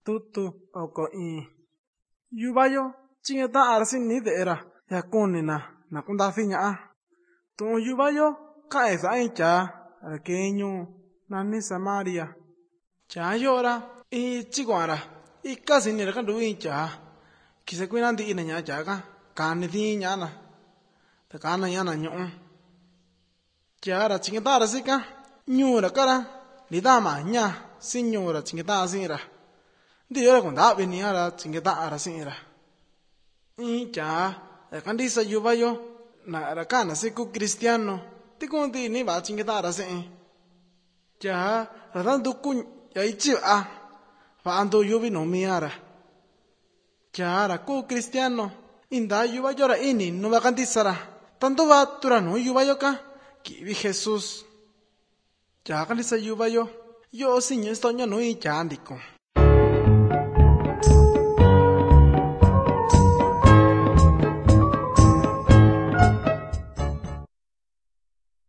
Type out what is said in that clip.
tutu oko in yuvayo chingeta'an ra sini ve'e-ra ya kunina na kundafi ña'a tu'un yuvayo ka'an sa'a in tyaa ra kee ñuu nani Samaria. Tyaa yo'o-ra ichi kua'an-ra ika sini-ra kantuvi in tyaa kisa kui'na nti'ina ña'a tyaaka kani diin ña'ana ta kana ña'ana ñu'u. Tyaa-ra chingeta'an-ra sika ñuu-ra ka'ra nidama ña si ñuu-ra chingeta'an si'i-ra ndiyo-ra kunta'vini'a-ra chingeta'an-ra si'i-ra. In tyaa ra kantisa yuvayo na ra ka'an si ku cristiano tikun nti'ni va'a chingeta'an-ra si'i. Tyaa ra nanduku ya ichi va'a va'a ndu yuvi nuu mia-ra. Tyaa ra ku cristiano intaa yuvayo-ra ini nuva kantisa-ra tantuva tu-ra nuu yuvayo ka ki'vi Jesus. Tyaa kantisa yuvayo yo'o siñu isto'ño nuu in tyaa ndikun.